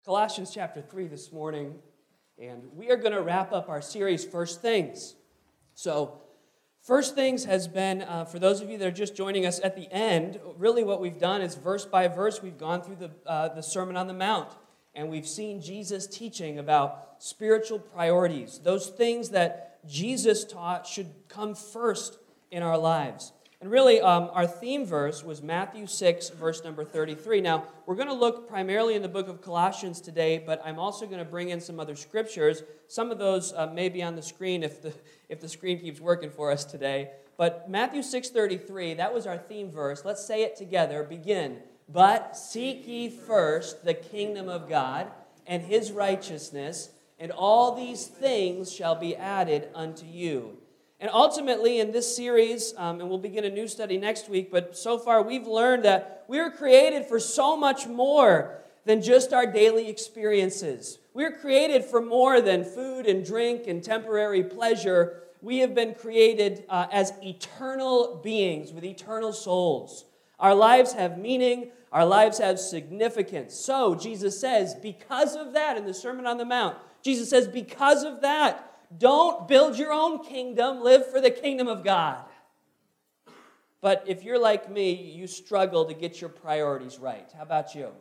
Colossians chapter 3 this morning, and we are going to wrap up our series, First Things. So, First Things has been, for those of you that are just joining us at the end, really what we've done is verse by verse, we've gone through the Sermon on the Mount, and we've seen Jesus teaching about spiritual priorities, those things that Jesus taught should come first in our lives. And really, our theme verse was Matthew 6, verse number 33. Now, we're going to look primarily in the book of Colossians today, but I'm also going to bring in some other scriptures. Some of those may be on the screen if the screen keeps working for us today. But Matthew 6:33, that was our theme verse. Let's say it together. Begin. But seek ye first the kingdom of God and his righteousness, and all these things shall be added unto you. And ultimately, in this series, and we'll begin a new study next week, but so far we've learned that we were created for so much more than just our daily experiences. We are created for more than food and drink and temporary pleasure. We have been created as eternal beings with eternal souls. Our lives have meaning. Our lives have significance. So, Jesus says, because of that, in the Sermon on the Mount, Jesus says, because of that, don't build your own kingdom, live for the kingdom of God. But if you're like me, you struggle to get your priorities right. How about you?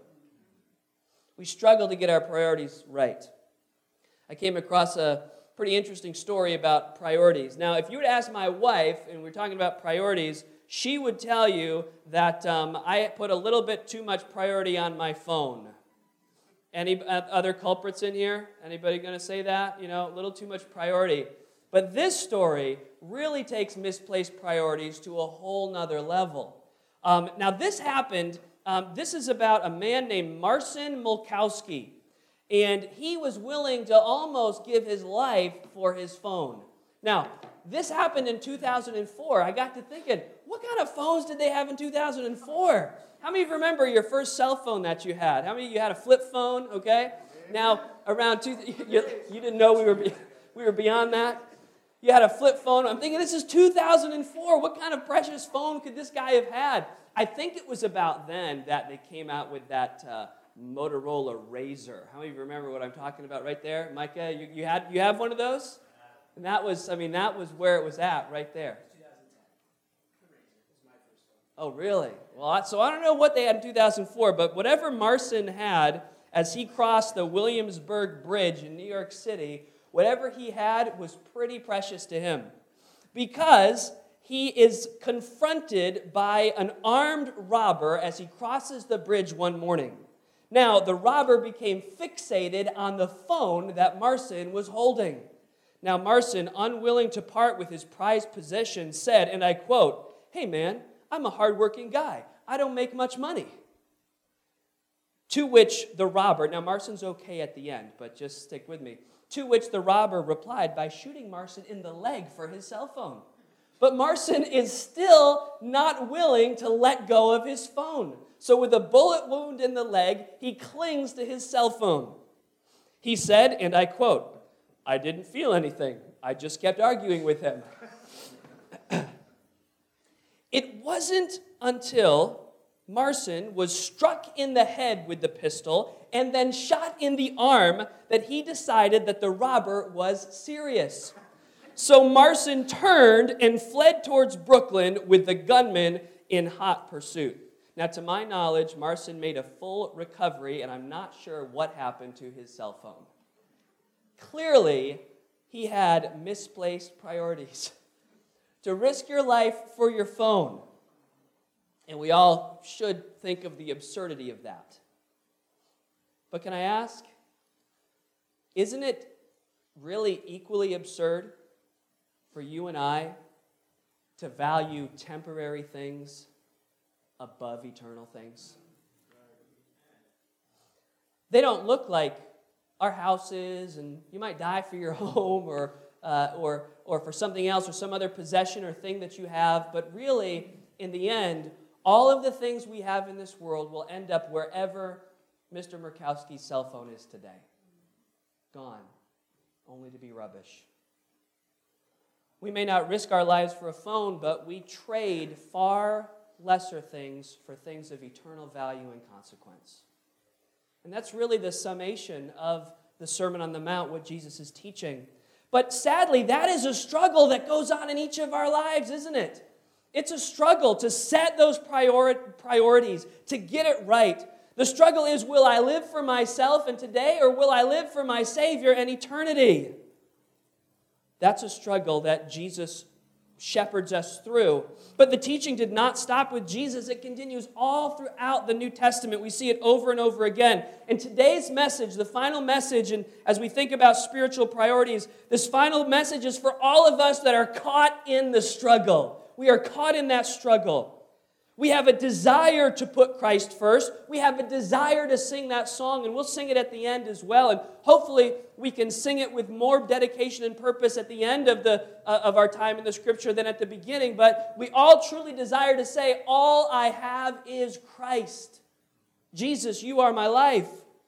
We struggle to get our priorities right. I came across a pretty interesting story about priorities. Now, if you would ask my wife, and we're talking about priorities, she would tell you that I put a little bit too much priority on my phone. Any other culprits in here? Anybody going to say that? You know, a little too much priority. But this story really takes misplaced priorities to a whole nother level. Now, this happened, this is about a man named Marcin Mulkowski. And he was willing to almost give his life for his phone. Now, this happened in 2004. I got to thinking, what kind of phones did they have in 2004? How many of you remember your first cell phone that you had? How many of you had a flip phone? Okay. Now, around you didn't know we were beyond that. You had a flip phone. I'm thinking, this is 2004. What kind of precious phone could this guy have had? I think it was about then that they came out with that Motorola Razr. How many of you remember what I'm talking about right there? Micah, you have one of those? And that was where it was at right there. Oh, really? Well, so I don't know what they had in 2004, but whatever Marcin had as he crossed the Williamsburg Bridge in New York City, whatever he had was pretty precious to him because he is confronted by an armed robber as he crosses the bridge one morning. Now, the robber became fixated on the phone that Marcin was holding. Now, Marcin, unwilling to part with his prized possession, said, and I quote, "Hey, man, I'm a hardworking guy. I don't make much money." To which the robber, now Marcin's okay at the end, but just stick with me. To which the robber replied by shooting Marcin in the leg for his cell phone. But Marcin is still not willing to let go of his phone. So with a bullet wound in the leg, he clings to his cell phone. He said, and I quote, "I didn't feel anything. I just kept arguing with him." It wasn't until Marcin was struck in the head with the pistol and then shot in the arm that he decided that the robber was serious. So Marcin turned and fled towards Brooklyn with the gunman in hot pursuit. Now, to my knowledge, Marcin made a full recovery, and I'm not sure what happened to his cell phone. Clearly, he had misplaced priorities. To risk your life for your phone. And we all should think of the absurdity of that. But can I ask, isn't it really equally absurd for you and I to value temporary things above eternal things? They don't look like our houses, and you might die for your home or for something else or some other possession or thing that you have. But really, in the end, all of the things we have in this world will end up wherever Mr. Murkowski's cell phone is today. Gone, only to be rubbish. We may not risk our lives for a phone, but we trade far lesser things for things of eternal value and consequence. And that's really the summation of the Sermon on the Mount, what Jesus is teaching. But sadly, that is a struggle that goes on in each of our lives, isn't it? It's a struggle to set those priorities, to get it right. The struggle is, will I live for myself and today, or will I live for my Savior and eternity? That's a struggle that Jesus shepherds us through. But the teaching did not stop with Jesus. It continues all throughout the New Testament. We see it over and over again. And today's message, the final message, and as we think about spiritual priorities, this final message is for all of us that are caught in the struggle. We are caught in that struggle. We have a desire to put Christ first. We have a desire to sing that song, and we'll sing it at the end as well. And hopefully we can sing it with more dedication and purpose at the end of our time in the Scripture than at the beginning. But we all truly desire to say, all I have is Christ. Jesus, you are my life.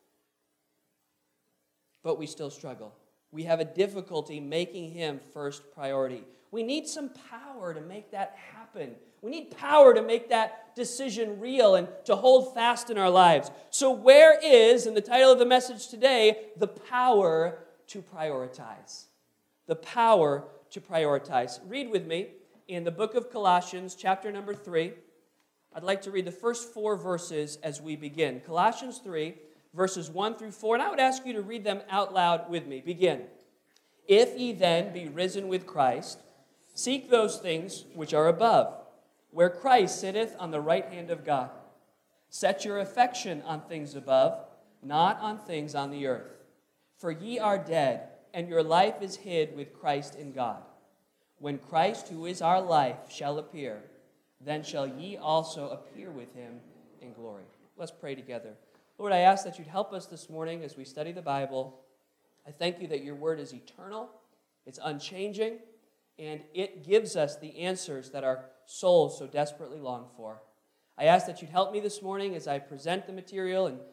But we still struggle. We have a difficulty making Him first priority. We need some power to make that happen. We need power to make that decision real and to hold fast in our lives. So where is, in the title of the message today, the power to prioritize? The power to prioritize. Read with me in the book of Colossians, chapter number 3. I'd like to read the first 4 verses as we begin. Colossians 3, verses 1 through 4. And I would ask you to read them out loud with me. Begin. If ye then be risen with Christ, seek those things which are above, where Christ sitteth on the right hand of God. Set your affection on things above, not on things on the earth. For ye are dead, and your life is hid with Christ in God. When Christ, who is our life, shall appear, then shall ye also appear with him in glory. Let's pray together. Lord, I ask that you'd help us this morning as we study the Bible. I thank you that your word is eternal, it's unchanging, and it gives us the answers that our souls so desperately long for. I ask that you'd help me this morning as I present the material and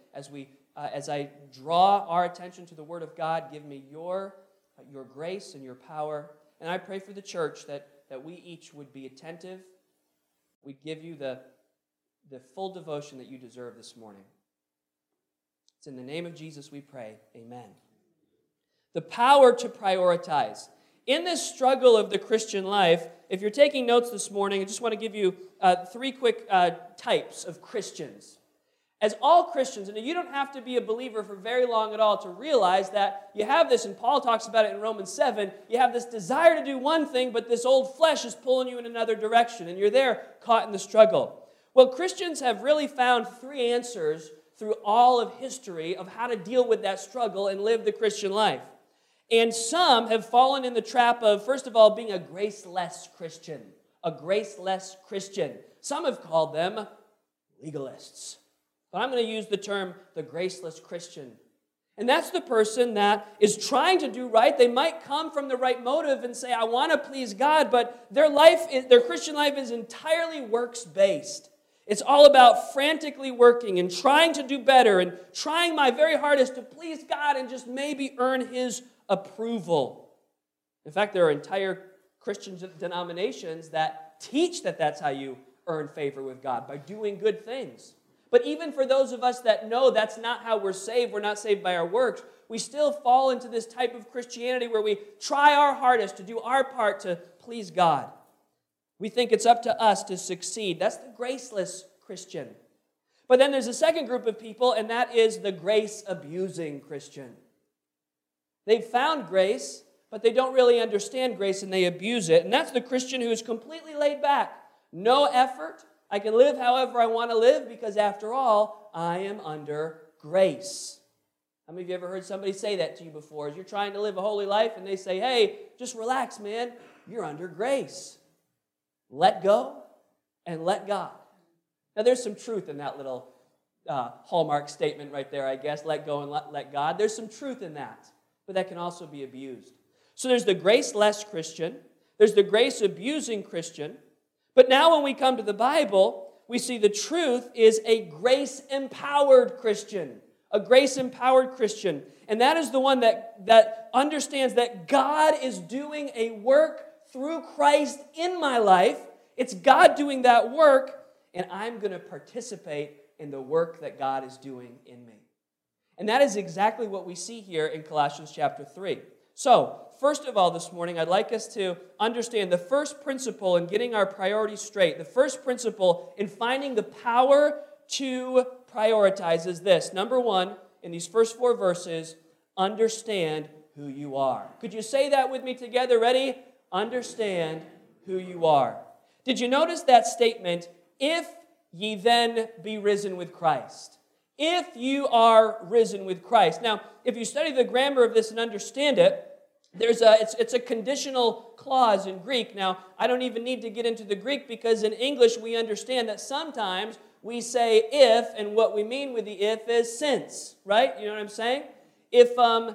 as I draw our attention to the Word of God. Give me your grace and your power. And I pray for the church that we each would be attentive. We'd give you the full devotion that you deserve this morning. It's in the name of Jesus we pray. Amen. The power to prioritize. In this struggle of the Christian life, if you're taking notes this morning, I just want to give you 3 quick types of Christians. As all Christians, and you don't have to be a believer for very long at all to realize that you have this, and Paul talks about it in Romans 7, you have this desire to do one thing, but this old flesh is pulling you in another direction, and you're there caught in the struggle. Well, Christians have really found 3 answers through all of history of how to deal with that struggle and live the Christian life. And some have fallen in the trap of, first of all, being a graceless Christian. A graceless Christian. Some have called them legalists. But I'm going to use the term the graceless Christian. And that's the person that is trying to do right. They might come from the right motive and say, I want to please God, but their Christian life is entirely works-based. It's all about frantically working and trying to do better and trying my very hardest to please God and just maybe earn His approval. In fact, there are entire Christian denominations that teach that that's how you earn favor with God, by doing good things. But even for those of us that know that's not how we're not saved by our works, we still fall into this type of Christianity where we try our hardest to do our part to please God. We think it's up to us to succeed. That's the graceless Christian. But then there's a second group of people, and that is the grace-abusing Christian. They've found grace, but they don't really understand grace, and they abuse it. And that's the Christian who is completely laid back. No effort. I can live however I want to live because, after all, I am under grace. How many of you ever heard somebody say that to you before? As you're trying to live a holy life, and they say, hey, just relax, man. You're under grace. Let go and let God. Now, there's some truth in that little hallmark statement right there, I guess. Let go and let God. There's some truth in that. But that can also be abused. So there's the graceless Christian. There's the grace-abusing Christian. But now when we come to the Bible, we see the truth is a grace-empowered Christian. A grace-empowered Christian. And that is the one that understands that God is doing a work through Christ in my life. It's God doing that work, and I'm going to participate in the work that God is doing in me. And that is exactly what we see here in Colossians chapter 3. So, first of all this morning, I'd like us to understand the first principle in getting our priorities straight. The first principle in finding the power to prioritize is this. Number one, in these first 4 verses, understand who you are. Could you say that with me together? Ready? Understand who you are. Did you notice that statement, if ye then be risen with Christ? If you are risen with Christ. Now, if you study the grammar of this and understand it, it's a conditional clause in Greek. Now, I don't even need to get into the Greek because in English we understand that sometimes we say if, and what we mean with the if is since, right? You know what I'm saying? If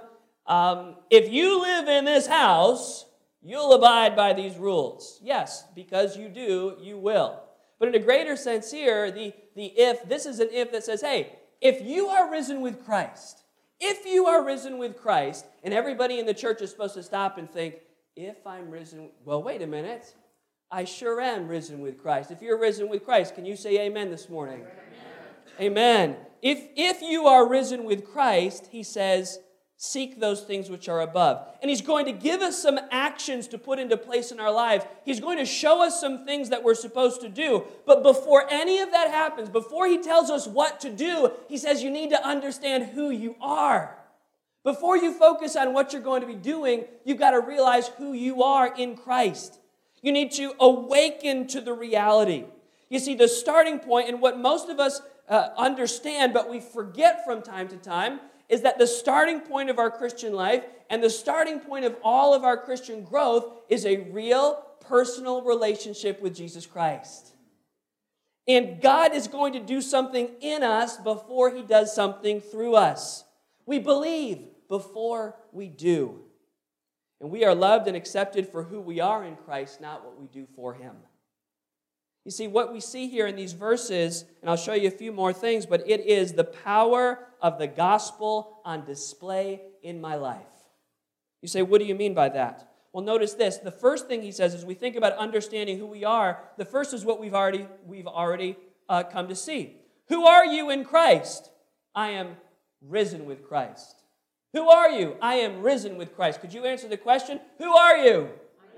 you live in this house, you'll abide by these rules. Yes, because you do, you will. But in a greater sense here, the if, this is an if that says, hey, if you are risen with Christ, if you are risen with Christ, and everybody in the church is supposed to stop and think, if I'm risen, well, wait a minute. I sure am risen with Christ. If you're risen with Christ, can you say amen this morning? Amen. If you are risen with Christ, he says, seek those things which are above. And he's going to give us some actions to put into place in our lives. He's going to show us some things that we're supposed to do. But before any of that happens, before he tells us what to do, he says you need to understand who you are. Before you focus on what you're going to be doing, you've got to realize who you are in Christ. You need to awaken to the reality. You see, the starting point, and what most of us understand, but we forget from time to time, is that the starting point of our Christian life and the starting point of all of our Christian growth is a real personal relationship with Jesus Christ. And God is going to do something in us before he does something through us. We believe before we do. And we are loved and accepted for who we are in Christ, not what we do for him. You see, what we see here in these verses, and I'll show you a few more things, but it is the power of the gospel on display in my life. You say, what do you mean by that? Well, notice this. The first thing he says is we think about understanding who we are. The first is what we've already come to see. Who are you in Christ? I am risen with Christ. Who are you? I am risen with Christ. Could you answer the question? Who are you?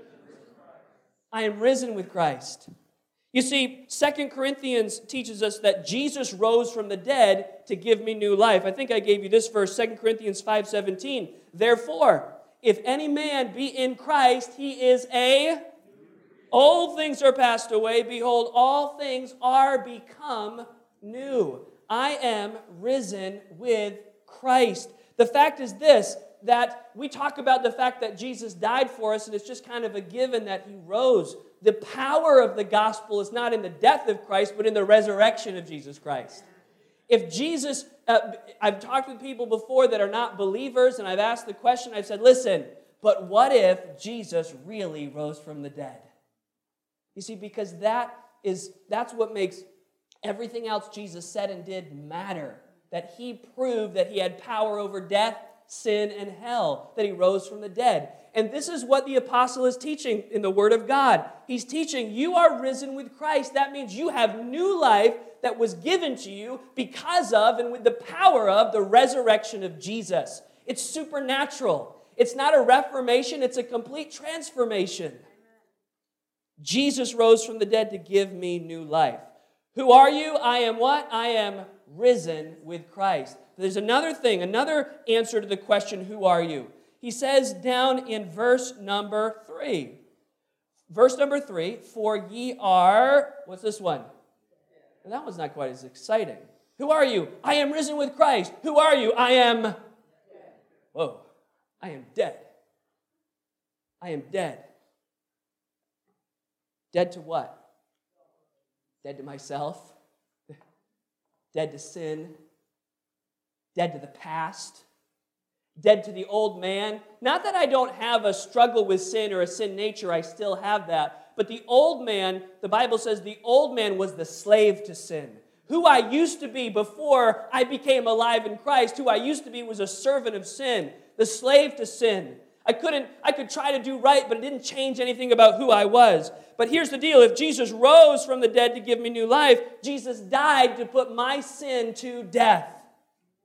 I am risen with Christ. You see, 2 Corinthians teaches us that Jesus rose from the dead to give me new life. I think I gave you this verse, 2 Corinthians 5:17. Therefore, if any man be in Christ, he is old things are passed away. Behold, all things are become new. I am risen with Christ. The fact is this, that we talk about the fact that Jesus died for us, and it's just kind of a given that he rose. The power of the gospel is not in the death of Christ, but in the resurrection of Jesus Christ. If Jesus, I've talked with people before that are not believers, and I've asked the question, I've said, listen, but what if Jesus really rose from the dead? You see, because that's what makes everything else Jesus said and did matter. That he proved that he had power over death, sin, and hell, that he rose from the dead. And this is what the apostle is teaching in the Word of God. He's teaching, you are risen with Christ. That means you have new life that was given to you because of and with the power of the resurrection of Jesus. It's supernatural. It's not a reformation, it's a complete transformation. Jesus rose from the dead to give me new life. Who are you? I am what? I am risen with Christ. There's another thing, another answer to the question, who are you? He says down in verse number 3. Verse number 3, for ye are, what's this one? And that one's not quite as exciting. Who are you? I am risen with Christ. Who are you? I am, whoa, I am dead. I am dead. Dead to what? Dead to myself. Dead to sin. Dead to the past. Dead to the old man. Not that I don't have a struggle with sin or a sin nature, I still have that. But the old man, the Bible says the old man was the slave to sin. Who I used to be before I became alive in Christ, who I used to be was a servant of sin, the slave to sin. I could try to do right, but it didn't change anything about who I was. But here's the deal. If Jesus rose from the dead to give me new life, Jesus died to put my sin to death.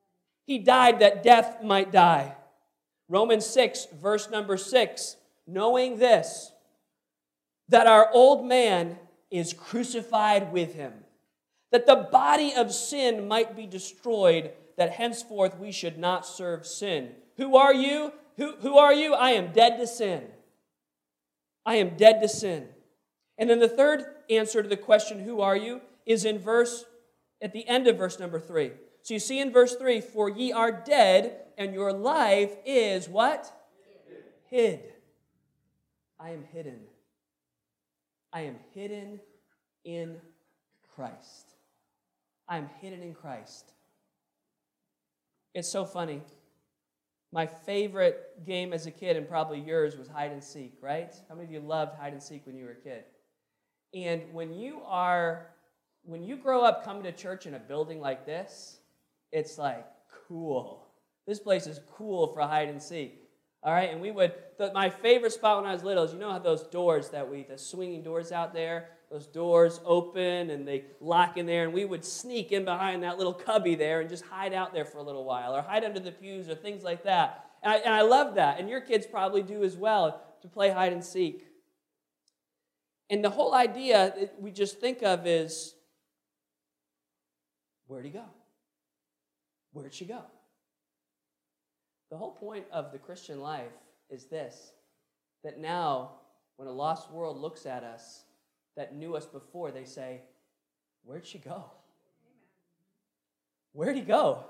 He died that death might die. Romans 6, verse number 6, knowing this, that our old man is crucified with him, that the body of sin might be destroyed, that henceforth we should not serve sin. Who are you? Who are you? I am dead to sin. I am dead to sin. And then the third answer to the question, who are you, is at the end of verse number 3. So you see in verse 3, for ye are dead, and your life is what? Hid. I am hidden. I am hidden in Christ. I am hidden in Christ. It's so funny. My favorite game as a kid, and probably yours, was hide and seek, right? How many of you loved hide and seek when you were a kid? And when you grow up coming to church in a building like this, it's like, cool. This place is cool for hide and seek. All right, and my favorite spot when I was little is, you know how those doors the swinging doors out there, those doors open and they lock in there, and we would sneak in behind that little cubby there and just hide out there for a little while, or hide under the pews or things like that. And I love that, and your kids probably do as well, to play hide and seek. And the whole idea that we just think of is, where'd he go? Where'd she go? The whole point of the Christian life is this, that now, when a lost world looks at us that knew us before, they say, where'd she go? Where'd he go?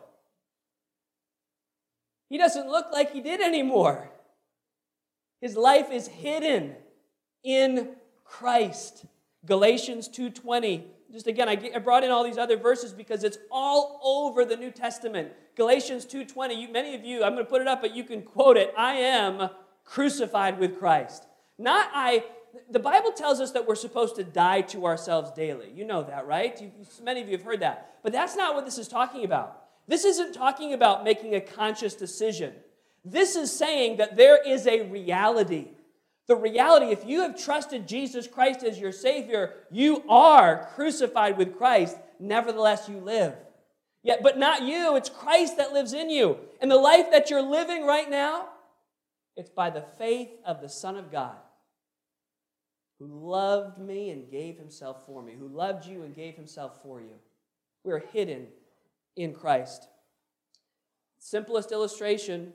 He doesn't look like he did anymore. His life is hidden in Christ. Galatians 2:20. Just again, I brought in all these other verses because it's all over the New Testament. Galatians 2:20, many of you, I'm going to put it up, but you can quote it. I am crucified with Christ. The Bible tells us that we're supposed to die to ourselves daily. You know that, right? Many of you have heard that. But that's not what this is talking about. This isn't talking about making a conscious decision. This is saying that there is a reality. The reality, if you have trusted Jesus Christ as your Savior, you are crucified with Christ. Nevertheless, you live. But not you. It's Christ that lives in you. And the life that you're living right now, it's by the faith of the Son of God, who loved me and gave himself for me, who loved you and gave himself for you. We're hidden in Christ. The simplest illustration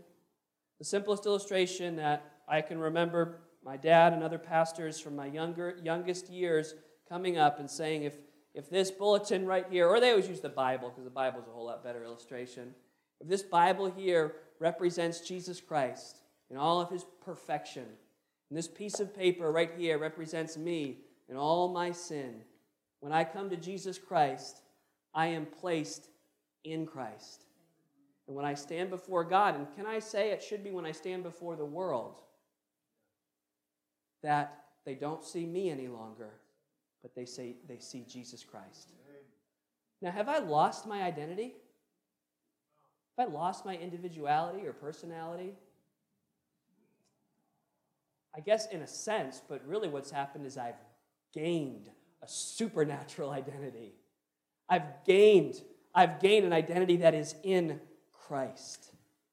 that I can remember my dad and other pastors from my youngest years coming up and saying, if this bulletin right here, or they always use the Bible, because the Bible is a whole lot better illustration. If this Bible here represents Jesus Christ in all of his perfection, and this piece of paper right here represents me and all my sin, when I come to Jesus Christ, I am placed in Christ. And when I stand before God, and can I say it should be when I stand before the world, that they don't see me any longer, but they see Jesus Christ. Now, have I lost my identity? Have I lost my individuality or personality? I guess in a sense, but really what's happened is I've gained a supernatural identity. I've gained an identity that is in Christ.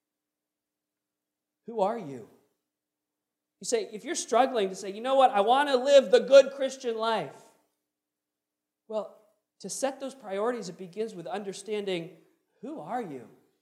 Who are you? You say, if you're struggling to say, you know what, I want to live the good Christian life. Well, to set those priorities, it begins with understanding, who are you?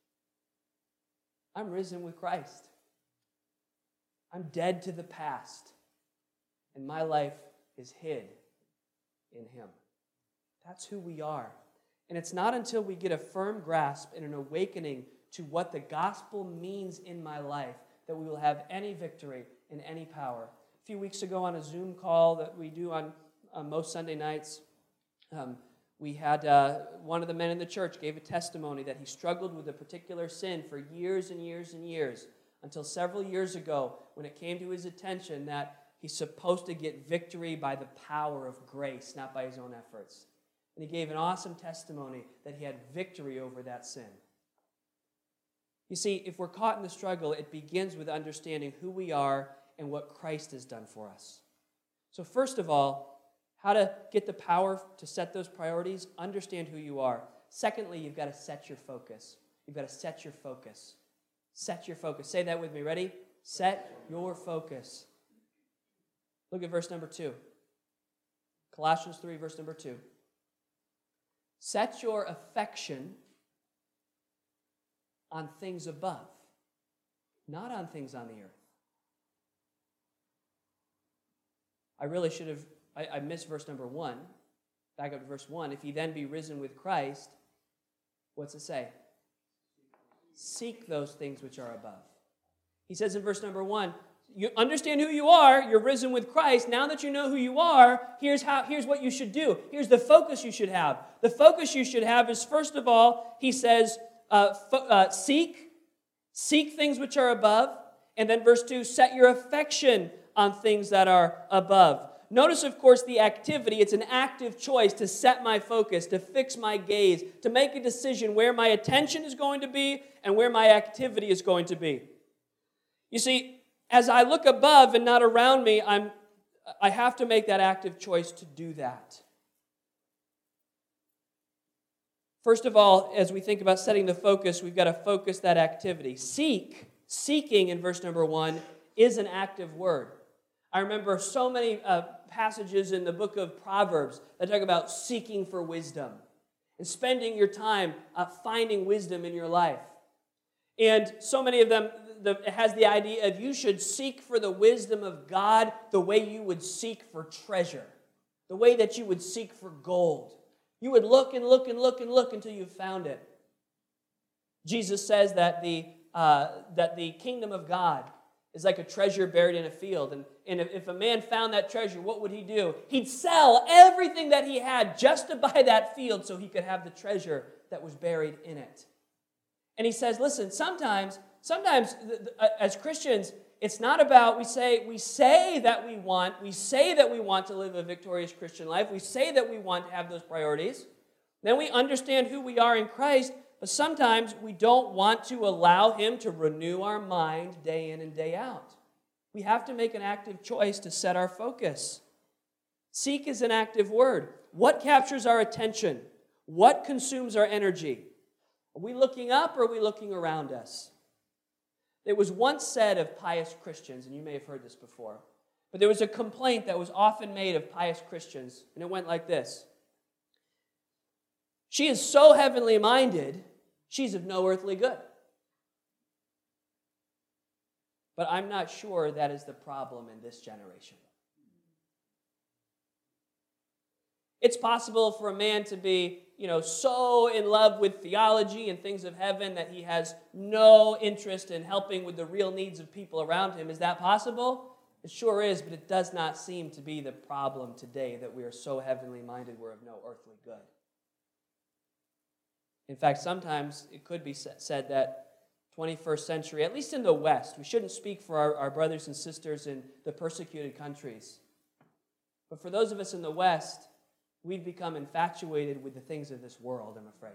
I'm risen with Christ. I'm dead to the past, and my life is hid in him. That's who we are. And it's not until we get a firm grasp and an awakening to what the gospel means in my life that we will have any victory and any power. A few weeks ago on a Zoom call that we do on most Sunday nights, we had one of the men in the church gave a testimony that he struggled with a particular sin for years and years and years, until several years ago when it came to his attention that he's supposed to get victory by the power of grace, not by his own efforts. And he gave an awesome testimony that he had victory over that sin. You see, if we're caught in the struggle, it begins with understanding who we are and what Christ has done for us. So first of all, how to get the power to set those priorities, understand who you are. Secondly, you've got to set your focus. You've got to set your focus. Set your focus. Say that with me. Ready? Set your focus. Look at verse number 2. Colossians 3, verse number 2. Set your affection on things above, not on things on the earth. I really should have, I missed verse number 1. Back up to verse 1. If ye then be risen with Christ, what's it say? Seek those things which are above. He says in verse number 1, you understand who you are, you're risen with Christ. Now that you know who you are, here's what you should do. Here's the focus you should have. The focus you should have is, first of all, he says, seek things which are above. And then verse 2, set your affection on things that are above. Notice, of course, the activity. It's an active choice to set my focus, to fix my gaze, to make a decision where my attention is going to be and where my activity is going to be. You see, as I look above and not around me, I have to make that active choice to do that. First of all, as we think about setting the focus, we've got to focus that activity. Seeking in verse number 1 is an active word. I remember so many passages in the book of Proverbs that talk about seeking for wisdom and spending your time finding wisdom in your life. And so many of them, it has the idea of you should seek for the wisdom of God the way you would seek for treasure, the way that you would seek for gold. You would look and look and look and look until you found it. Jesus says that the kingdom of God is like a treasure buried in a field. And if a man found that treasure, what would he do? He'd sell everything that he had just to buy that field so he could have the treasure that was buried in it. And he says, listen, sometimes as Christians, it's not about, we say that we want to live a victorious Christian life. We say that we want to have those priorities. Then we understand who we are in Christ, but sometimes we don't want to allow Him to renew our mind day in and day out. We have to make an active choice to set our focus. Seek is an active word. What captures our attention? What consumes our energy? Are we looking up or are we looking around us? It was once said of pious Christians, and you may have heard this before, but there was a complaint that was often made of pious Christians, and it went like this. She is so heavenly minded, she's of no earthly good. But I'm not sure that is the problem in this generation. It's possible for a man to be, so in love with theology and things of heaven that he has no interest in helping with the real needs of people around him. Is that possible? It sure is, but it does not seem to be the problem today that we are so heavenly minded we're of no earthly good. In fact, sometimes it could be said that 21st century, at least in the West, we shouldn't speak for our brothers and sisters in the persecuted countries, but for those of us in the West, we've become infatuated with the things of this world, I'm afraid.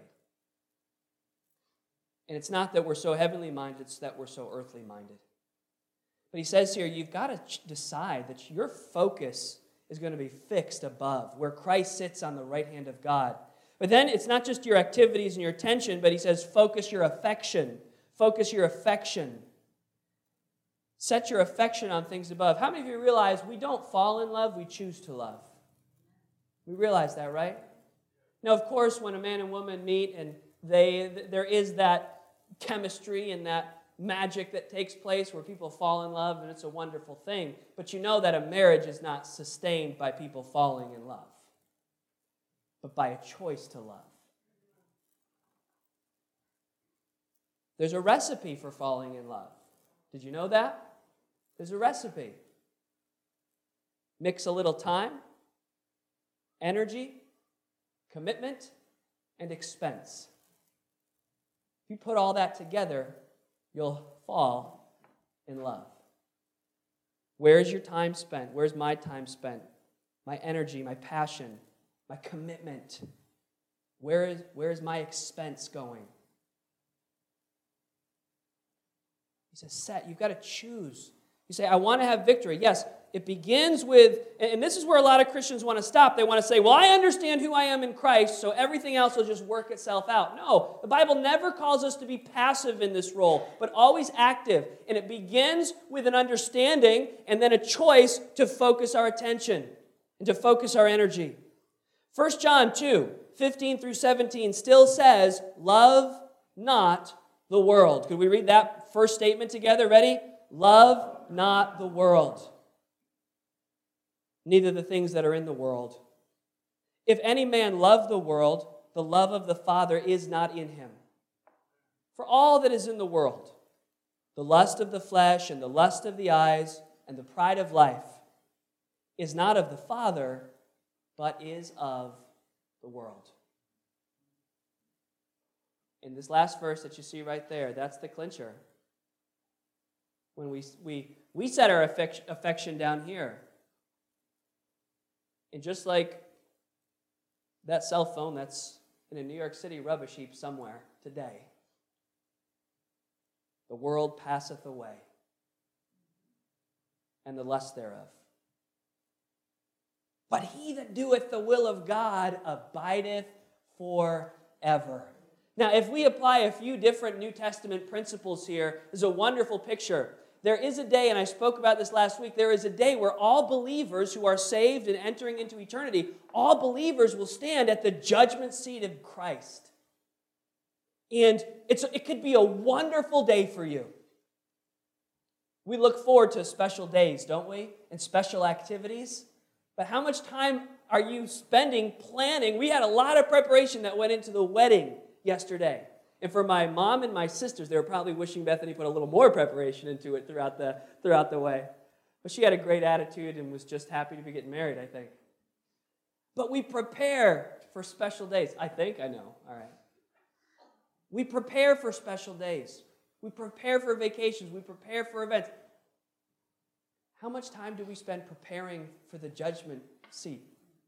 And it's not that we're so heavenly minded, it's that we're so earthly minded. But he says here, you've got to decide that your focus is going to be fixed above, where Christ sits on the right hand of God. But then it's not just your activities and your attention, but he says, focus your affection. Focus your affection. Set your affection on things above. How many of you realize we don't fall in love, we choose to love? We realize that, right? Now, of course, when a man and woman meet and there is that chemistry and that magic that takes place where people fall in love, and it's a wonderful thing. But you know that a marriage is not sustained by people falling in love, but by a choice to love. There's a recipe for falling in love. Did you know that? There's a recipe. Mix a little time, energy, commitment, and expense. If you put all that together, you'll fall in love. Where's your time spent? Where's my time spent? My energy, my passion, my commitment. Where is my expense going? He says, you've got to choose. You say, I want to have victory. Yes, It begins with, and this is where a lot of Christians want to stop. They want to say, well, I understand who I am in Christ, so everything else will just work itself out. No, the Bible never calls us to be passive in this role, but always active. And it begins with an understanding and then a choice to focus our attention and to focus our energy. 1 John 2, 15 through 17 still says, love not the world. Could we read that first statement together? Ready? Love not the world, neither the things that are in the world. If any man love the world, the love of the Father is not in him. For all that is in the world, the lust of the flesh and the lust of the eyes and the pride of life, is not of the Father, but is of the world. In this last verse that you see right there, that's the clincher. When we set our affection down here, and just like that cell phone that's in a New York City rubbish heap somewhere today, the world passeth away, and the lust thereof. But he that doeth the will of God abideth forever. Now, if we apply a few different New Testament principles here, there's a wonderful picture. There is a day, and I spoke about this last week, there is a day where all believers who are saved and entering into eternity, all believers will stand at the judgment seat of Christ. And it could be a wonderful day for you. We look forward to special days, don't we? And special activities. But how much time are you spending planning? We had a lot of preparation that went into the wedding yesterday. And for my mom and my sisters, they were probably wishing Bethany put a little more preparation into it throughout the way. But she had a great attitude and was just happy to be getting married, I think. But we prepare for special days. I think, I know. All right. We prepare for special days. We prepare for vacations. We prepare for events. How much time do we spend preparing for the judgment seat?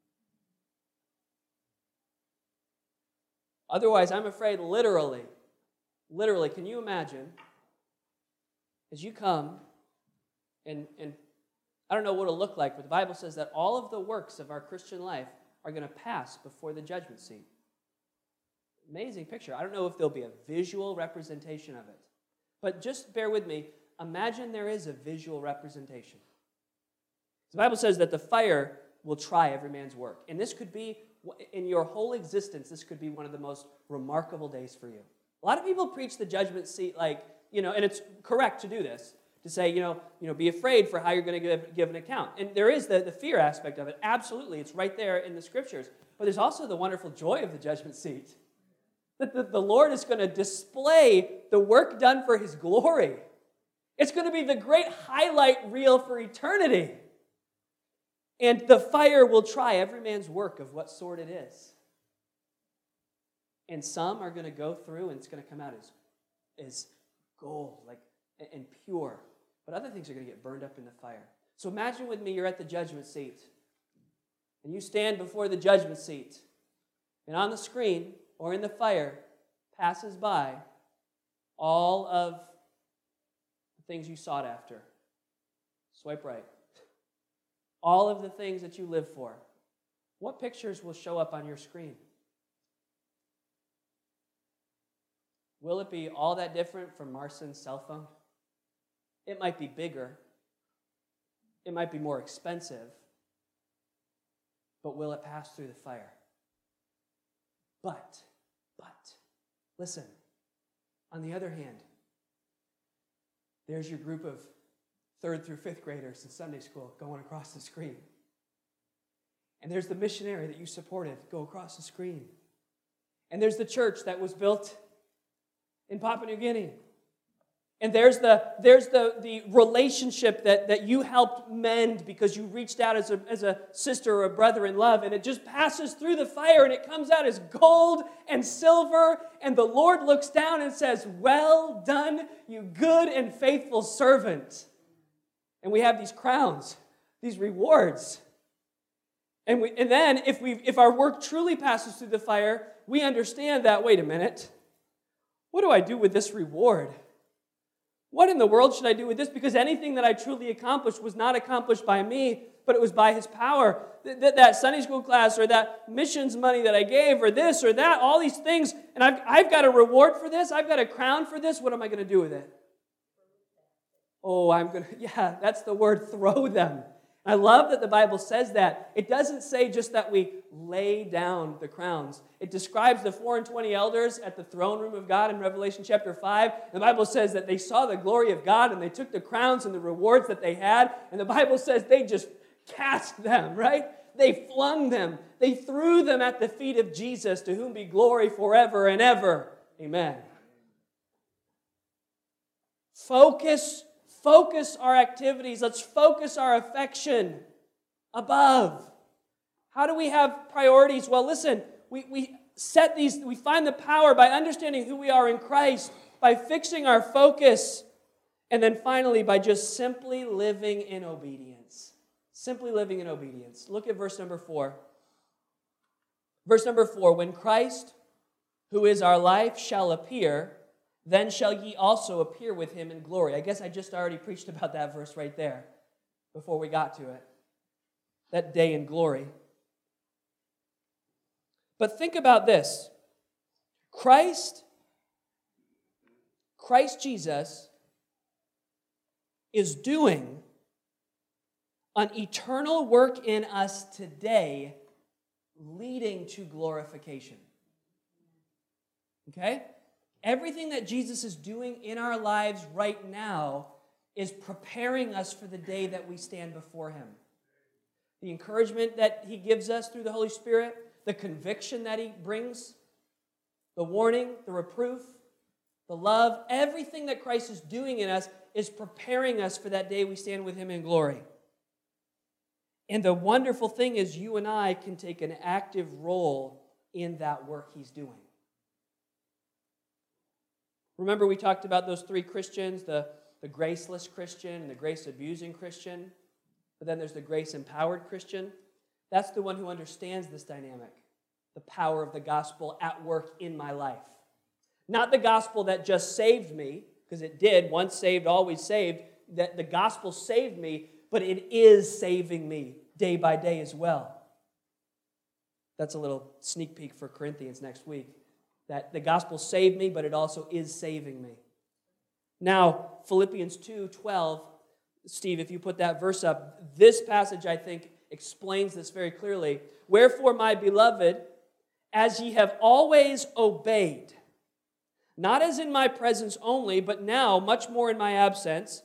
Otherwise, I'm afraid literally, can you imagine, as you come, and I don't know what it'll look like, but the Bible says that all of the works of our Christian life are going to pass before the judgment seat. Amazing picture. I don't know if there'll be a visual representation of it, but just bear with me. Imagine there is a visual representation. The Bible says that the fire will try every man's work, and this could be, in your whole existence, this could be one of the most remarkable days for you. A lot of people preach the judgment seat like, and it's correct to do this, to say, be afraid for how you're going to give an account. And there is the fear aspect of it. Absolutely, it's right there in the Scriptures. But there's also the wonderful joy of the judgment seat. That the Lord is going to display the work done for His glory. It's going to be the great highlight reel for eternity. And the fire will try every man's work of what sort it is. And some are going to go through and it's going to come out as gold, and pure. But other things are going to get burned up in the fire. So imagine with me, you're at the judgment seat. And you stand before the judgment seat. And on the screen, or in the fire, passes by all of the things you sought after. Swipe right. All of the things that you live for. What pictures will show up on your screen? Will it be all that different from Marson's cell phone? It might be bigger. It might be more expensive. But will it pass through the fire? But, listen. On the other hand, there's your group of 3rd through 5th graders in Sunday school going across the screen. And there's the missionary that you supported go across the screen. And there's the church that was built in Papua New Guinea. And there's the relationship that you helped mend because you reached out as a sister or a brother in love, and it just passes through the fire and it comes out as gold and silver, and the Lord looks down and says, "Well done, you good and faithful servant." And we have these crowns, these rewards. And then if our work truly passes through the fire, we understand that, wait a minute, what do I do with this reward? What in the world should I do with this? Because anything that I truly accomplished was not accomplished by me, but it was by His power. That Sunday school class or that missions money that I gave or this or that, all these things, and I've got a reward for this. I've got a crown for this. What am I going to do with it? Oh, that's the word, throw them. I love that the Bible says that. It doesn't say just that we lay down the crowns. It describes the 24 elders at the throne room of God in Revelation chapter 5. The Bible says that they saw the glory of God and they took the crowns and the rewards that they had. And the Bible says they just cast them, right? They flung them. They threw them at the feet of Jesus, to whom be glory forever and ever. Amen. Focus our activities. Let's focus our affection above. How do we have priorities? Well, listen, we set these, we find the power by understanding who we are in Christ, by fixing our focus, and then finally by just simply living in obedience. Simply living in obedience. Look at verse number 4. Verse number 4, when Christ, who is our life, shall appear, then shall ye also appear with Him in glory. I guess I just already preached about that verse right there before we got to it. That day in glory. But think about this. Christ Jesus is doing an eternal work in us today, leading to glorification. Okay? Everything that Jesus is doing in our lives right now is preparing us for the day that we stand before Him. The encouragement that He gives us through the Holy Spirit, the conviction that He brings, the warning, the reproof, the love, everything that Christ is doing in us is preparing us for that day we stand with Him in glory. And the wonderful thing is you and I can take an active role in that work He's doing. Remember we talked about those three Christians, the graceless Christian and the grace-abusing Christian, but then there's the grace-empowered Christian. That's the one who understands this dynamic, the power of the gospel at work in my life. Not the gospel that just saved me, because it did, once saved, always saved, that the gospel saved me, but it is saving me day by day as well. That's a little sneak peek for Corinthians next week. That the gospel saved me, but it also is saving me. Now, Philippians 2:12, Steve, if you put that verse up, this passage, I think, explains this very clearly. Wherefore, my beloved, as ye have always obeyed, not as in my presence only, but now much more in my absence,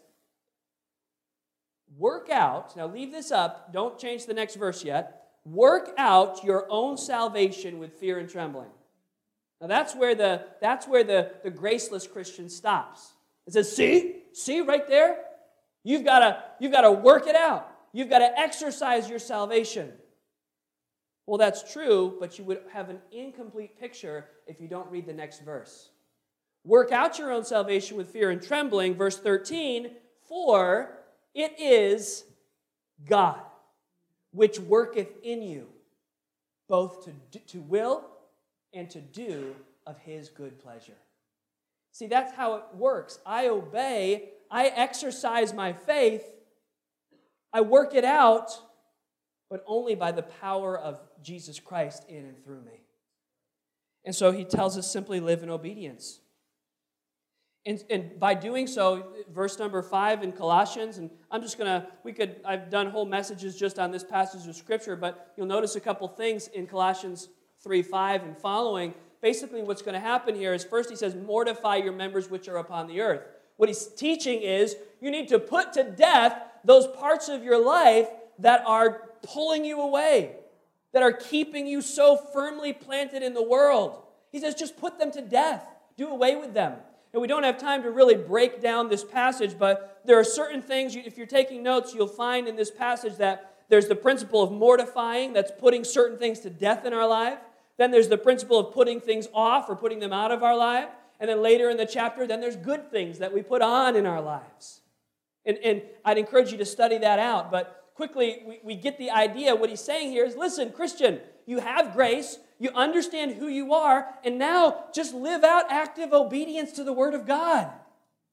work out, now leave this up, don't change the next verse yet, work out your own salvation with fear and trembling. Now that's where the graceless Christian stops. It says, see right there? You've got to work it out. You've got to exercise your salvation. Well, that's true, but you would have an incomplete picture if you don't read the next verse. Work out your own salvation with fear and trembling, verse 13, for it is God which worketh in you, both to will and to do of His good pleasure. See, that's how it works. I obey, I exercise my faith, I work it out, but only by the power of Jesus Christ in and through me. And so He tells us simply live in obedience. And by doing so, verse number 5 in Colossians, and I've done whole messages just on this passage of Scripture, but you'll notice a couple things in Colossians 3:5 and following. Basically what's going to happen here is first he says, mortify your members which are upon the earth. What he's teaching is you need to put to death those parts of your life that are pulling you away, that are keeping you so firmly planted in the world. He says just put them to death. Do away with them. And we don't have time to really break down this passage, but there are certain things, if you're taking notes, you'll find in this passage that there's the principle of mortifying, that's putting certain things to death in our life. Then there's the principle of putting things off or putting them out of our life. And then later in the chapter, then there's good things that we put on in our lives. And I'd encourage you to study that out. But quickly, we get the idea. What he's saying here is, listen, Christian, you have grace. You understand who you are. And now just live out active obedience to the Word of God.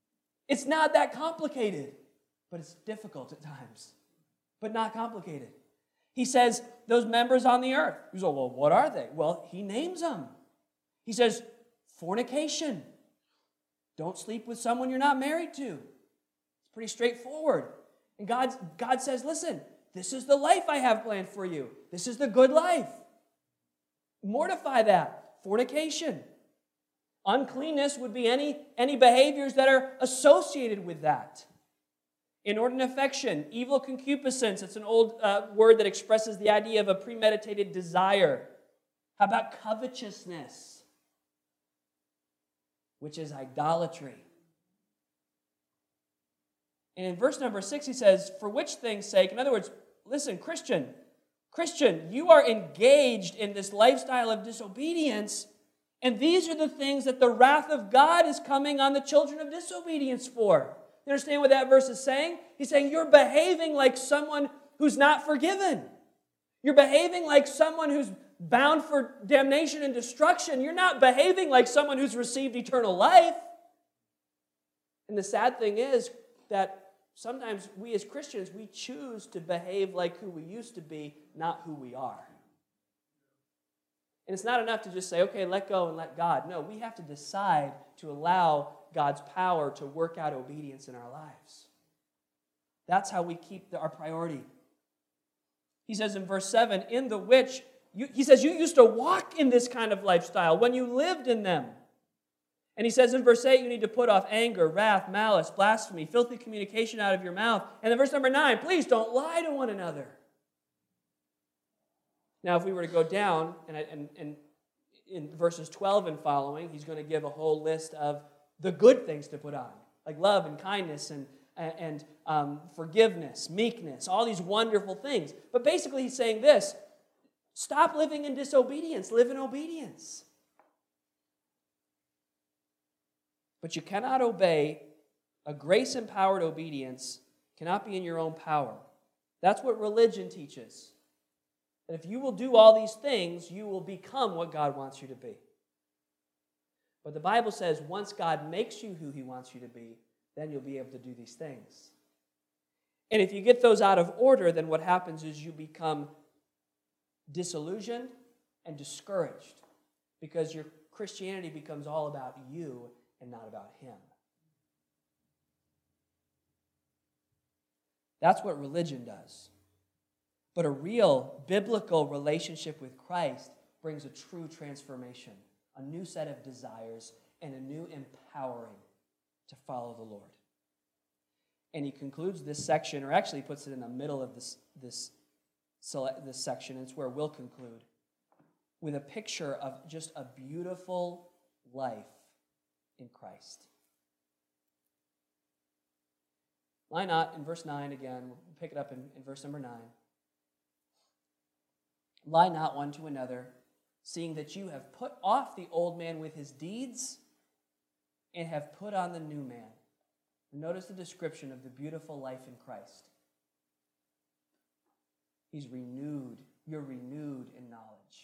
It's not that complicated, but it's difficult at times, but not complicated. He says, those members on the earth. You go, well, what are they? Well, he names them. He says, fornication. Don't sleep with someone you're not married to. It's pretty straightforward. And God says, listen, this is the life I have planned for you. This is the good life. Mortify that. Fornication. Uncleanness would be any behaviors that are associated with that. Inordinate affection, evil concupiscence. It's an old word that expresses the idea of a premeditated desire. How about covetousness, which is idolatry? And in verse number 6, he says, for which thing's sake, in other words, listen, Christian, you are engaged in this lifestyle of disobedience, and these are the things that the wrath of God is coming on the children of disobedience for. You understand what that verse is saying? He's saying you're behaving like someone who's not forgiven. You're behaving like someone who's bound for damnation and destruction. You're not behaving like someone who's received eternal life. And the sad thing is that sometimes we as Christians, we choose to behave like who we used to be, not who we are. And it's not enough to just say, okay, let go and let God. No, we have to decide to allow God's power to work out obedience in our lives. That's how we keep our priority. He says in verse 7, in the which, he says you used to walk in this kind of lifestyle when you lived in them. And he says in verse 8, you need to put off anger, wrath, malice, blasphemy, filthy communication out of your mouth. And in verse number 9, please don't lie to one another. Now, if we were to go down, and in verses 12 and following, he's going to give a whole list of the good things to put on, like love and kindness and forgiveness, meekness, all these wonderful things. But basically he's saying this, stop living in disobedience, live in obedience. But you cannot obey, a grace-empowered obedience cannot be in your own power. That's what religion teaches. That if you will do all these things, you will become what God wants you to be. But the Bible says once God makes you who He wants you to be, then you'll be able to do these things. And if you get those out of order, then what happens is you become disillusioned and discouraged because your Christianity becomes all about you and not about Him. That's what religion does. But a real biblical relationship with Christ brings a true transformation, a new set of desires, and a new empowering to follow the Lord. And he concludes this section, or actually puts it in the middle of this section, and it's where we'll conclude, with a picture of just a beautiful life in Christ. Lie not, in verse 9 again, we'll pick it up in verse number 9. Lie not one to another, seeing that you have put off the old man with his deeds and have put on the new man. Notice the description of the beautiful life in Christ. He's renewed. You're renewed in knowledge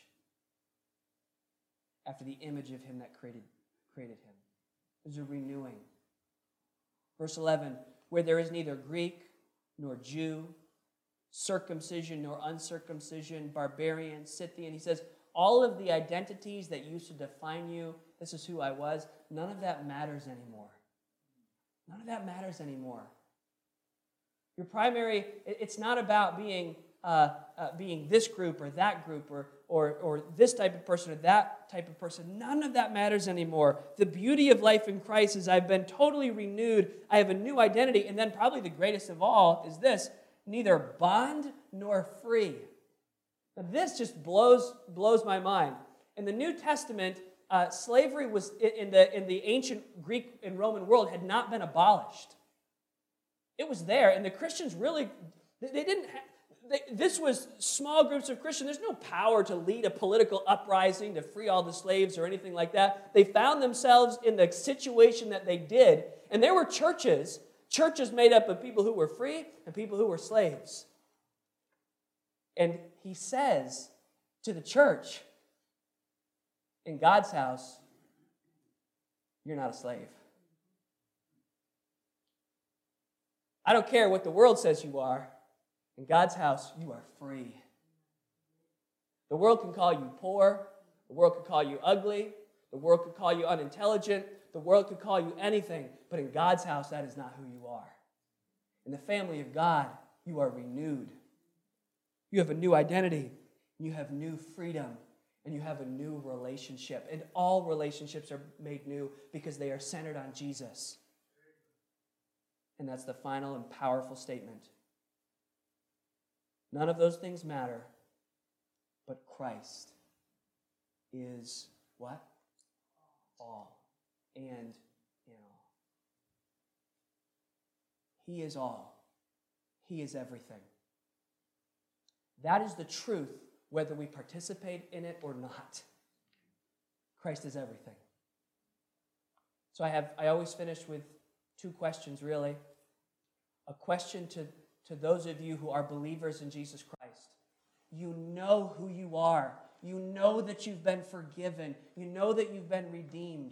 after the image of Him that created him. There's a renewing. Verse 11, where there is neither Greek nor Jew, circumcision nor uncircumcision, barbarian, Scythian. He says, all of the identities that used to define you, this is who I was, none of that matters anymore. None of that matters anymore. Your primary, it's not about being this group or that group or this type of person or that type of person. None of that matters anymore. The beauty of life in Christ is I've been totally renewed. I have a new identity. And then probably the greatest of all is this, neither bond nor free. Now this just blows my mind. In the New Testament, slavery was in the ancient Greek and Roman world had not been abolished. It was there, and the Christians really, they didn't have, this was small groups of Christians. There's no power to lead a political uprising to free all the slaves or anything like that. They found themselves in the situation that they did, and there were churches made up of people who were free and people who were slaves. And he says to the church, in God's house, you're not a slave. I don't care what the world says you are. In God's house, you are free. The world can call you poor. The world could call you ugly. The world could call you unintelligent. The world could call you anything. But in God's house, that is not who you are. In the family of God, you are renewed. You have a new identity. You have new freedom. And you have a new relationship. And all relationships are made new because they are centered on Jesus. And that's the final and powerful statement. None of those things matter, but Christ is what? All and in all. He is all. He is everything. That is the truth, whether we participate in it or not. Christ is everything. So I always finish with two questions, really. A question to those of you who are believers in Jesus Christ. You know who you are. You know that you've been forgiven. You know that you've been redeemed.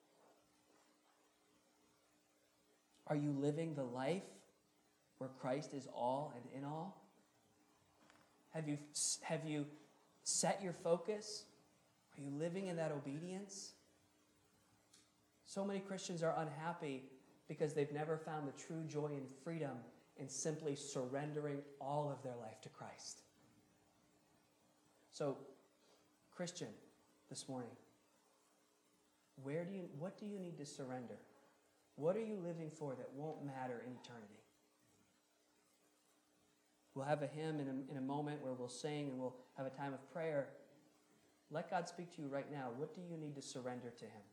Are you living the life where Christ is all and in all? Have you set your focus? Are you living in that obedience? So many Christians are unhappy because they've never found the true joy and freedom in simply surrendering all of their life to Christ. So, Christian, this morning, what do you need to surrender? What are you living for that won't matter in eternity? We'll have a hymn in a moment where we'll sing and we'll have a time of prayer. Let God speak to you right now. What do you need to surrender to Him?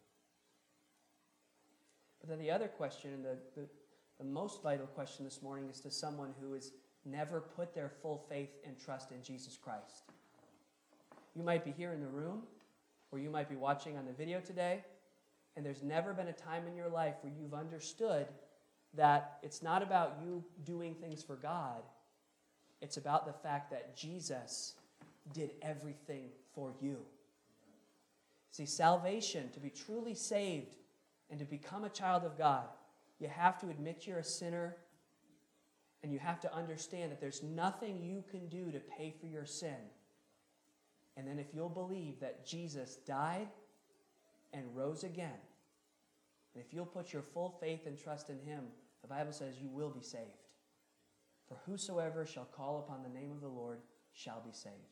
But then the other question, and the most vital question this morning, is to someone who has never put their full faith and trust in Jesus Christ. You might be here in the room, or you might be watching on the video today, and there's never been a time in your life where you've understood that it's not about you doing things for God. It's about the fact that Jesus did everything for you. See, salvation, to be truly saved and to become a child of God, you have to admit you're a sinner, and you have to understand that there's nothing you can do to pay for your sin. And then if you'll believe that Jesus died and rose again, and if you'll put your full faith and trust in Him, the Bible says you will be saved. For whosoever shall call upon the name of the Lord shall be saved.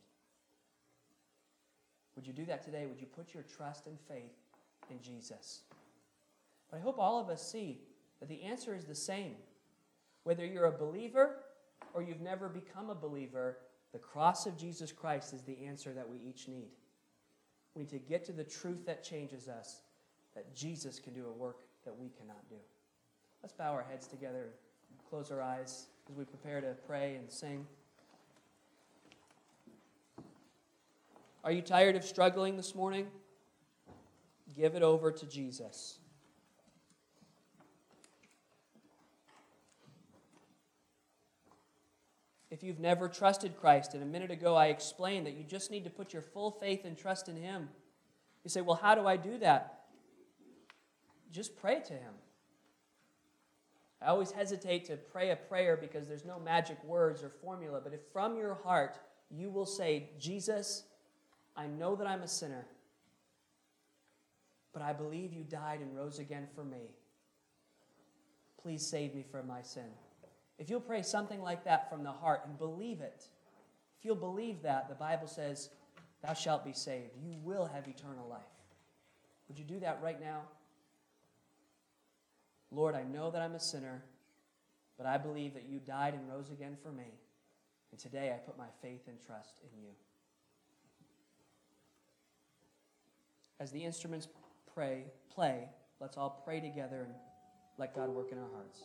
Would you do that today? Would you put your trust and faith in Jesus? But I hope all of us see that the answer is the same. Whether you're a believer or you've never become a believer, the cross of Jesus Christ is the answer that we each need. We need to get to the truth that changes us, that Jesus can do a work that we cannot do. Let's bow our heads together and close our eyes as we prepare to pray and sing. Are you tired of struggling this morning? Give it over to Jesus. If you've never trusted Christ, and a minute ago I explained that you just need to put your full faith and trust in Him. You say, well, how do I do that? Just pray to Him. I always hesitate to pray a prayer because there's no magic words or formula, but if from your heart you will say, Jesus, I know that I'm a sinner, but I believe you died and rose again for me. Please save me from my sin. If you'll pray something like that from the heart and believe it, if you'll believe that, the Bible says, thou shalt be saved. You will have eternal life. Would you do that right now? Lord, I know that I'm a sinner, but I believe that you died and rose again for me. And today I put my faith and trust in you. As the instruments play, let's all pray together and let God work in our hearts.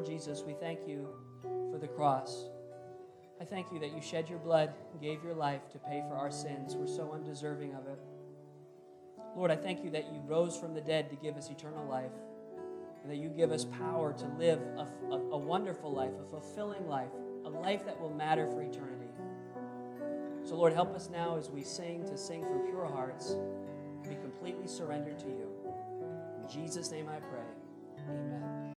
Jesus, we thank you for the cross. I thank you that you shed your blood and gave your life to pay for our sins. We're so undeserving of it. Lord, I thank you that you rose from the dead to give us eternal life, and that you give us power to live a wonderful life, a fulfilling life, a life that will matter for eternity. So, Lord, help us now as we sing to sing from pure hearts, to be completely surrendered to you. In Jesus' name I pray. Amen.